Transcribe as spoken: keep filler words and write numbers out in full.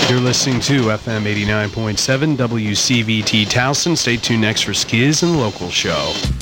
You're listening to F M eighty-nine point seven W C V T Towson. Stay tuned next for Skiz and Local Show.